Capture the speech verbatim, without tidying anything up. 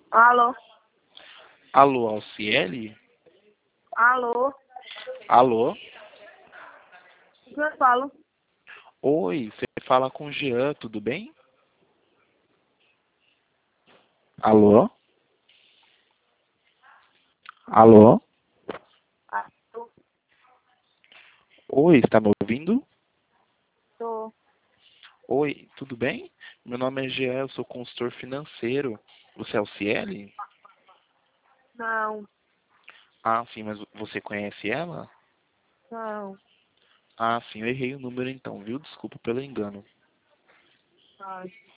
Alô? Alô, Alciele? Alô? Alô? O que eu falo? Oi, você fala com o Jean, tudo bem? Alô? Alô? Ah, tô. Oi, está me ouvindo? tô. Oi, tudo bem? Meu nome é Jean, eu sou consultor financeiro. Você é Alciele? Não, Ah, sim, mas você conhece ela? não. Ah, sim, eu errei o número então, viu? Desculpa pelo engano. Ai.